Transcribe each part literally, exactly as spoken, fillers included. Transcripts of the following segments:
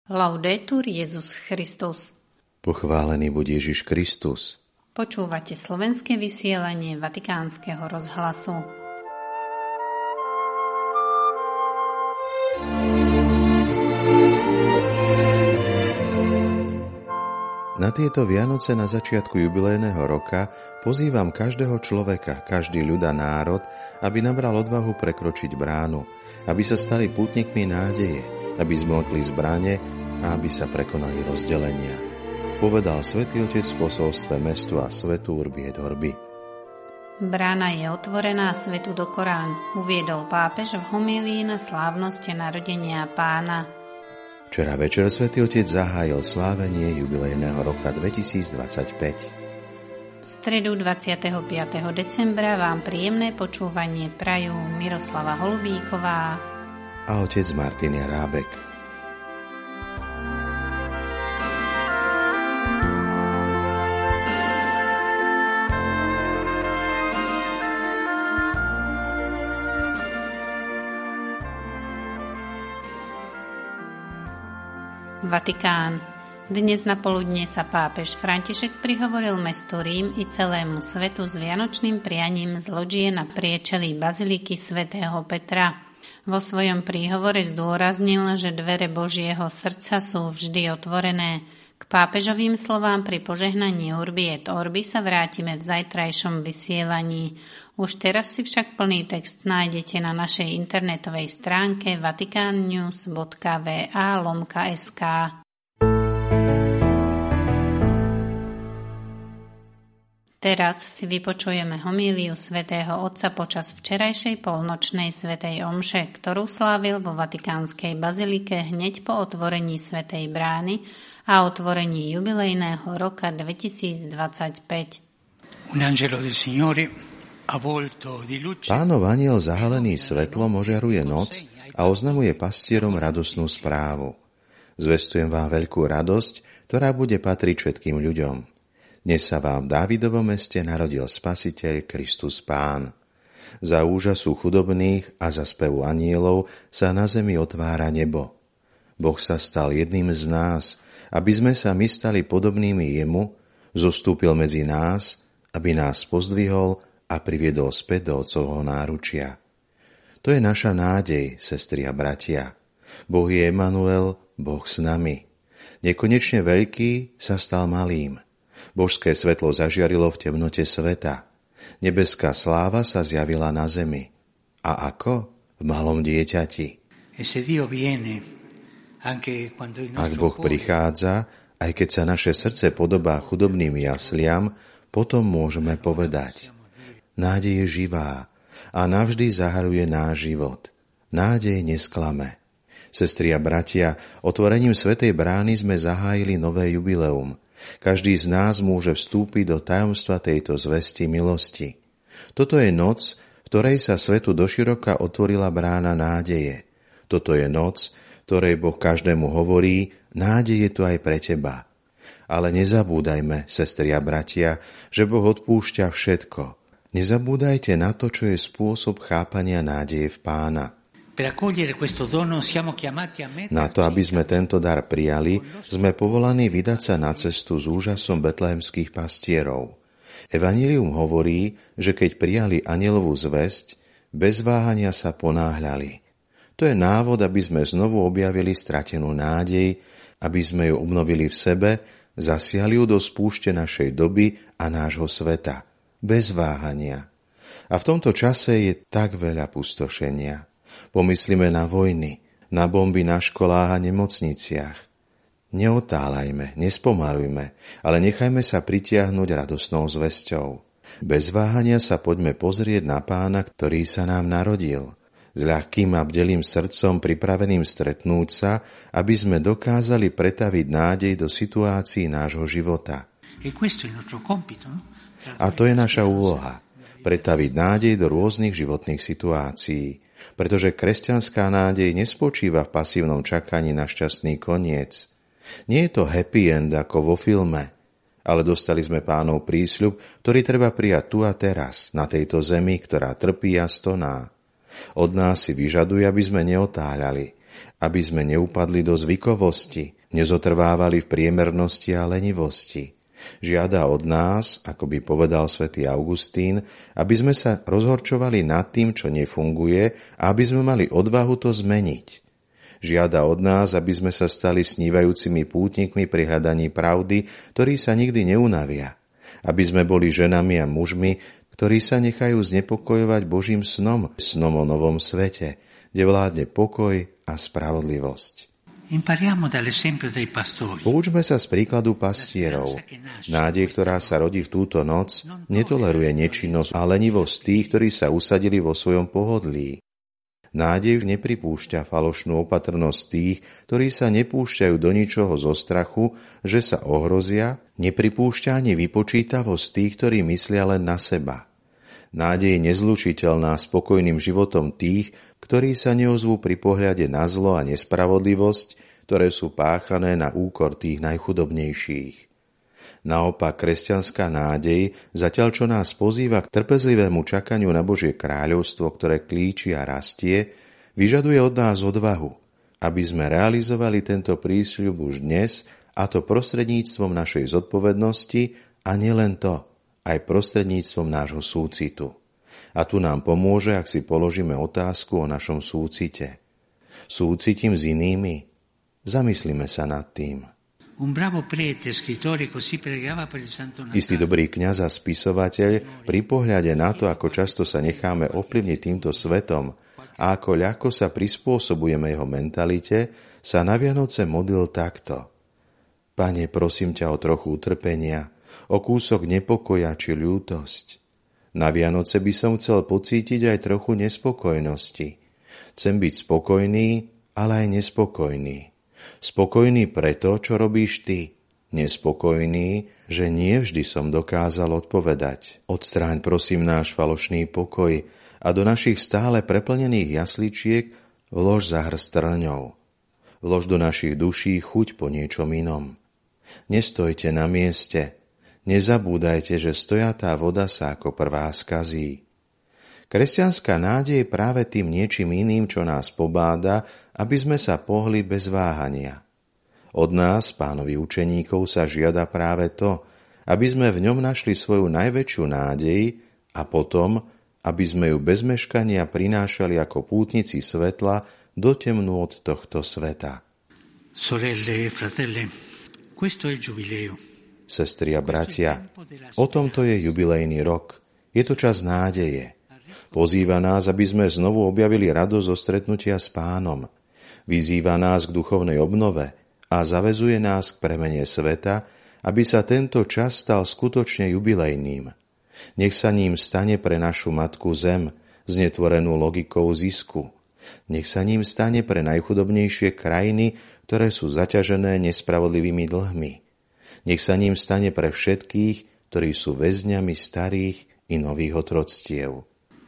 Laudetur Jesus Christus. Pochválený buď Ježiš Kristus. Počúvate slovenské vysielanie Vatikánskeho rozhlasu. Na tieto Vianoce na začiatku jubilejného roka pozývam každého človeka, každý ľud a národ, aby nabral odvahu prekročiť bránu, aby sa stali pútnikmi nádeje, aby zmlkli zbrane a aby sa prekonali rozdelenia. Povedal Svätý Otec v posolstve mestu a svetu Urbi et Orbi. Brána je otvorená svetu do Korán, uviedol pápež v homílii na slávnosti narodenia Pána. Včera večer Svätý Otec zahájil slávenie jubilejného roka dvetisícdvadsaťpäť. V stredu dvadsiateho piateho decembra vám príjemné počúvanie prajú Miroslava Holubíková a otec Martin Jarábek. Vatikán. Dnes na poludne sa pápež František prihovoril mestu Rím i celému svetu s vianočným prianím z lodžie na priečelí baziliky svätého Petra. Vo svojom príhovore zdôraznil, že dvere Božieho srdca sú vždy otvorené. K pápežovým slovám pri požehnaní Urbi et Orbi sa vrátime v zajtrajšom vysielaní. Už teraz si však plný text nájdete na našej internetovej stránke vaticannews bodka va lomka es ká. Teraz si vypočujeme homíliu svätého Otca počas včerajšej polnočnej svätej omše, ktorú slávil vo Vatikánskej bazilike hneď po otvorení svätej brány a otvorení jubilejného roka dvetisícdvadsaťpäť. Un angelo del Signore Pánov anjel zahalený svetlom ožiaruje noc a oznamuje pastierom radosnú správu. Zvestujem vám veľkú radosť, ktorá bude patriť všetkým ľuďom. Dnes sa vám v Dávidovom meste narodil Spasiteľ Kristus Pán. Za úžasu chudobných a za spevu anjelov sa na zemi otvára nebo. Boh sa stal jedným z nás, aby sme sa my stali podobnými jemu, zostúpil medzi nás, aby nás pozdvihol a priviedol späť do Otcovho náručia. To je naša nádej, sestry a bratia. Boh je Emanuel, Boh s nami. Nekonečne veľký sa stal malým. Božské svetlo zažiarilo v temnote sveta. Nebeská sláva sa zjavila na zemi. A ako? V malom dieťati. Ak Boh prichádza, aj keď sa naše srdce podobá chudobným jasliam, potom môžeme povedať: nádej je živá a navždy zahaľuje náš život. Nádej nesklame. Sestri a bratia, otvorením svätej brány sme zahájili nové jubileum. Každý z nás môže vstúpiť do tajomstva tejto zvesti milosti. Toto je noc, v ktorej sa svetu doširoka otvorila brána nádeje. Toto je noc, ktorej Boh každému hovorí: nádej je tu aj pre teba. Ale nezabúdajme, sestri a bratia, že Boh odpúšťa všetko. Nezabúdajte na to, čo je spôsob chápania nádeje v Pána. Na to, aby sme tento dar prijali, sme povolaní vydať sa na cestu s úžasom betlehemských pastierov. Evanjelium hovorí, že keď prijali anjelovú zvesť, bez váhania sa ponáhľali. To je návod, aby sme znovu objavili stratenú nádej, aby sme ju obnovili v sebe, zasiali ju do spúšte našej doby a nášho sveta. Bez váhania. A v tomto čase je tak veľa pustošenia. Pomyslíme na vojny, na bomby na školách a nemocniciach. Neotálajme, nespomalujme, ale nechajme sa pritiahnuť radosnou zvesťou. Bez váhania sa poďme pozrieť na Pána, ktorý sa nám narodil. S ľahkým a bdelým srdcom pripraveným stretnúť sa, aby sme dokázali pretaviť nádej do situácií nášho života. A to je naša úloha. Pretaviť nádej do rôznych životných situácií. Pretože kresťanská nádej nespočíva v pasívnom čakaní na šťastný koniec. Nie je to happy end ako vo filme, ale dostali sme Pánov prísľub, ktorý treba prijať tu a teraz, na tejto zemi, ktorá trpí a stoná. Od nás si vyžaduje, aby sme neotáľali, aby sme neupadli do zvykovosti, nezotrvávali v priemernosti a lenivosti. Žiada od nás, ako by povedal svätý Augustín, aby sme sa rozhorčovali nad tým, čo nefunguje, a aby sme mali odvahu to zmeniť. Žiada od nás, aby sme sa stali snívajúcimi pútnikmi pri hľadaní pravdy, ktorí sa nikdy neunavia. Aby sme boli ženami a mužmi, ktorí sa nechajú znepokojovať Božím snom, snom o novom svete, kde vládne pokoj a spravodlivosť. Poučme sa z príkladu pastierov. Nádej, ktorá sa rodí v túto noc, netoleruje nečinnosť a lenivosť tých, ktorí sa usadili vo svojom pohodlí. Nádej nepripúšťa falošnú opatrnosť tých, ktorí sa nepúšťajú do ničoho zo strachu, že sa ohrozia, nepripúšťa ani vypočítavosť tých, ktorí myslia len na seba. Nádej je nezlučiteľná s spokojným životom tých, ktorí sa neozvú pri pohľade na zlo a nespravodlivosť, ktoré sú páchané na úkor tých najchudobnejších. Naopak, kresťanská nádej, zatiaľ čo nás pozýva k trpezlivému čakaniu na Božie kráľovstvo, ktoré klíči a rastie, vyžaduje od nás odvahu, aby sme realizovali tento prísľub už dnes, a to prostredníctvom našej zodpovednosti, a nielen to, aj prostredníctvom nášho súcitu. A tu nám pomôže, ak si položíme otázku o našom súcite. Súcitím s inými? Zamyslíme sa nad tým. Istý dobrý kňaz a spisovateľ pri pohľade na to, ako často sa necháme ovplyvniť týmto svetom a ako ľahko sa prispôsobujeme jeho mentalite, sa na Vianoce modlil takto. Pane, prosím ťa o trochu utrpenia, o kúsok nepokoja či ľútosť. Na Vianoce by som chcel pocítiť aj trochu nespokojnosti. Chcem byť spokojný, ale aj nespokojný. Spokojný preto, čo robíš ty. Nespokojný, že nie vždy som dokázal odpovedať. Odstráň prosím náš falošný pokoj a do našich stále preplnených jasličiek vlož zahr s trňou. Vlož do našich duší chuť po niečom inom. Nestojte na mieste. Nezabúdajte, že stojatá voda sa ako prvá skazí. Kresťanská nádej je práve tým niečím iným, čo nás pobáda, aby sme sa pohli bez váhania. Od nás, Pánovi učeníkov, sa žiada práve to, aby sme v ňom našli svoju najväčšiu nádej a potom, aby sme ju bez meškania prinášali ako pútnici svetla do temnôt tohto sveta. Sorelle e fratelli, questo è il giubileo. Sestri a bratia, o tomto je jubilejný rok. Je to čas nádeje. Pozýva nás, aby sme znovu objavili radosť zo stretnutia s Pánom. Vyzýva nás k duchovnej obnove a zavezuje nás k premene sveta, aby sa tento čas stal skutočne jubilejným. Nech sa ním stane pre našu matku Zem, znetvorenú logikou zisku. Nech sa ním stane pre najchudobnejšie krajiny, ktoré sú zaťažené nespravodlivými dlhmi. Nech sa ním stane pre všetkých, ktorí sú väzňami starých i nových otroctiev.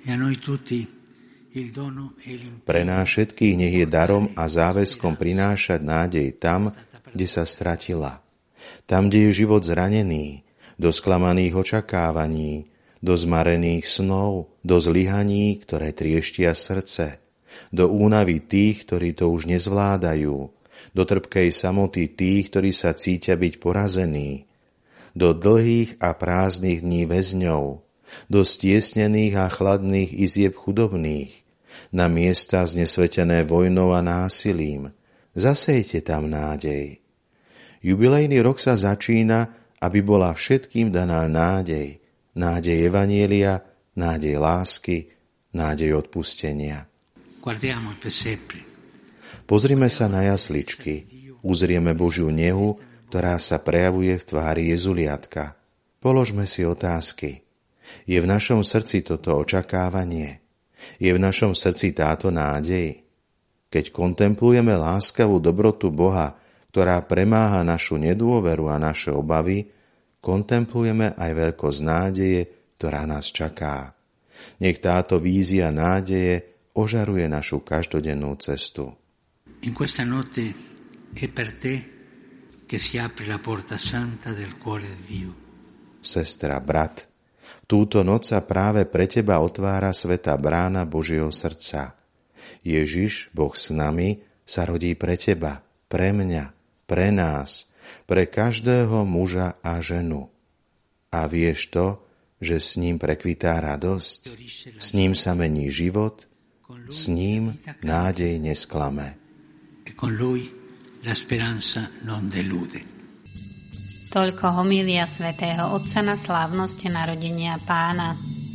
Pre nás všetkých nech je darom a záväzkom prinášať nádej tam, kde sa stratila. Tam, kde je život zranený, do sklamaných očakávaní, do zmarených snov, do zlyhaní, ktoré trieštia srdce, do únavy tých, ktorí to už nezvládajú, do trpkej samoty tých, ktorí sa cítia byť porazení, do dlhých a prázdnych dní väzňov, do stiesnených a chladných izieb chudobných, na miesta znesvetené vojnou a násilím. Zasejte tam nádej. Jubilejný rok sa začína, aby bola všetkým daná nádej. Nádej evanjelia, nádej lásky, nádej odpustenia. Guardiamo il presepe. Pozrime sa na jasličky, uzrieme Božiu nehu, ktorá sa prejavuje v tvári jezuliatka. Položme si otázky. Je v našom srdci toto očakávanie? Je v našom srdci táto nádej? Keď kontemplujeme láskavú dobrotu Boha, ktorá premáha našu nedôveru a naše obavy, kontemplujeme aj veľkosť nádeje, ktorá nás čaká. Nech táto vízia nádeje ožaruje našu každodennú cestu. In questa notte è per te che si apre la porta santa del cuore di Dio. Sestra, brat, túto noc sa práve pre teba otvára svätá brána Božieho srdca. Ježiš, Boh s nami, sa rodí pre teba, pre mňa, pre nás, pre každého muža a ženu. A vieš to, že s ním prekvitá radosť, s ním sa mení život, s ním nádej nesklame. Toľko homília svätého Otca na slávnosť narodenia Pána.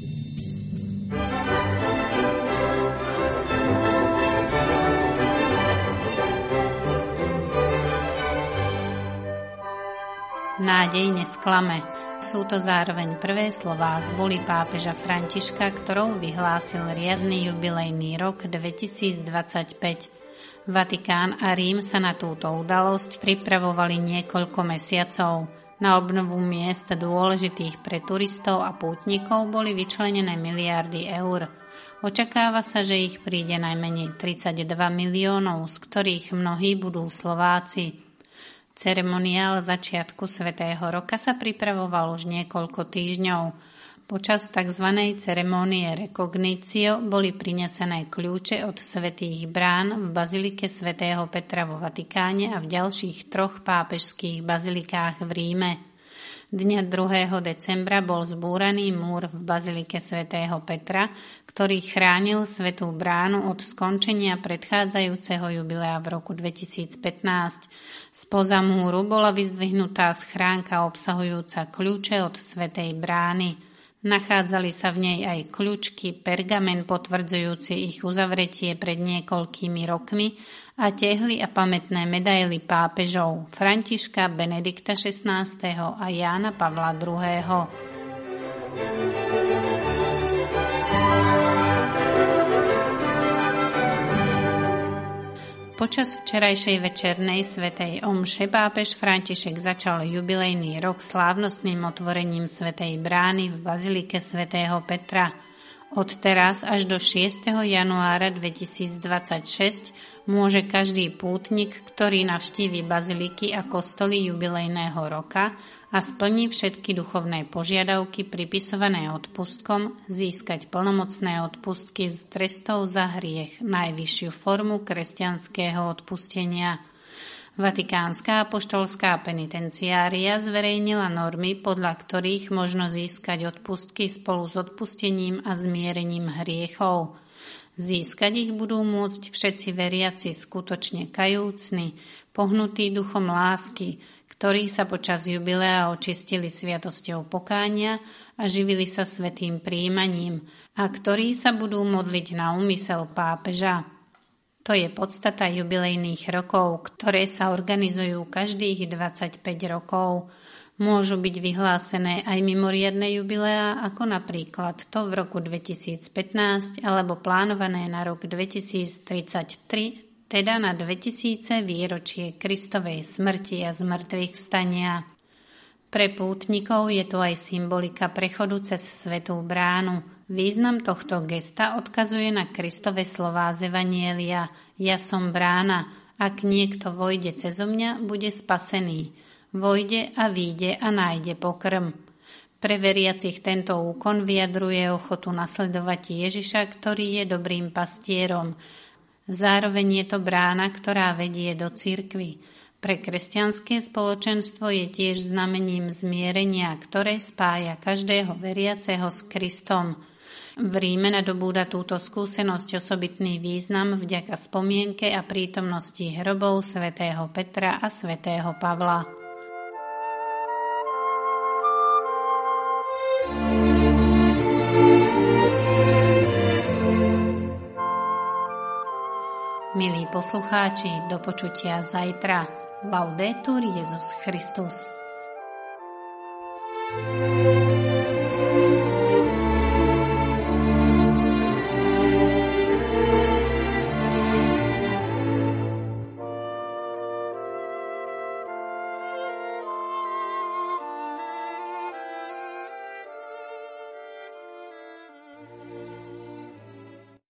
Nádej nesklame. Sú to zároveň prvé slová z buly pápeža Františka, ktorou vyhlásil riadny jubilejný rok dvetisícdvadsaťpäť. Vatikán a Rím sa na túto udalosť pripravovali niekoľko mesiacov. Na obnovu miest dôležitých pre turistov a pútnikov boli vyčlenené miliardy eur. Očakáva sa, že ich príde najmenej tridsaťdva miliónov, z ktorých mnohí budú Slováci. Ceremoniál začiatku Svätého roka sa pripravoval už niekoľko týždňov. Počas tzv. Ceremónie Recognicio boli prinesené kľúče od svätých brán v bazilike svätého Petra vo Vatikáne a v ďalších troch pápežských bazilikách v Ríme. Dňa druhého decembra bol zbúraný múr v bazilike svätého Petra, ktorý chránil svätú bránu od skončenia predchádzajúceho jubilea v roku dvetisícpätnásť. Spoza múru bola vyzdvihnutá schránka obsahujúca kľúče od svätej brány. Nachádzali sa v nej aj kľúčky, pergamen potvrdzujúci ich uzavretie pred niekoľkými rokmi a tehly a pamätné medaily pápežov Františka, Benedikta šestnásteho a Jána Pavla druhého. Počas včerajšej večernej svätej omše pápež František začal jubilejný rok slávnostným otvorením svätej brány v bazilike svätého Petra. Od teraz až do šiesteho januára dvetisícdvadsaťšesť môže každý pútnik, ktorý navštívi baziliky a kostoly jubilejného roka a splní všetky duchovné požiadavky pripisované odpustkom, získať plnomocné odpustky z trestov za hriech, najvyššiu formu kresťanského odpustenia. Vatikánska apoštolská penitenciária zverejnila normy, podľa ktorých možno získať odpustky spolu s odpustením a zmierením hriechov. Získať ich budú môcť všetci veriaci skutočne kajúcni, pohnutí duchom lásky, ktorí sa počas jubilea očistili sviatosťou pokánia a živili sa svätým prijímaním a ktorí sa budú modliť na úmysel pápeža. To je podstata jubilejných rokov, ktoré sa organizujú každých dvadsaťpäť rokov. Môžu byť vyhlásené aj mimoriadne jubileá, ako napríklad to v roku dvetisícpätnásť alebo plánované na rok dvetisíctridsaťtri, teda na dvetisíce výročie Kristovej smrti a zmrtvých vstania. Pre pútnikov je tu aj symbolika prechodu cez svätú bránu. Význam tohto gesta odkazuje na Kristove slová z Evanjelia: Ja som brána, ak niekto vojde cezo mňa, bude spasený. Vojde a výjde a nájde pokrm. Pre veriacich tento úkon vyjadruje ochotu nasledovať Ježiša, ktorý je dobrým pastierom. Zároveň je to brána, ktorá vedie do cirkvi. Pre kresťanské spoločenstvo je tiež znamením zmierenia, ktoré spája každého veriaceho s Kristom. V Ríme nadobúda túto skúsenosť osobitný význam vďaka spomienke a prítomnosti hrobov svätého Petra a svätého Pavla. Milí poslucháči, do počutia zajtra. Laudetur Jesus Christus.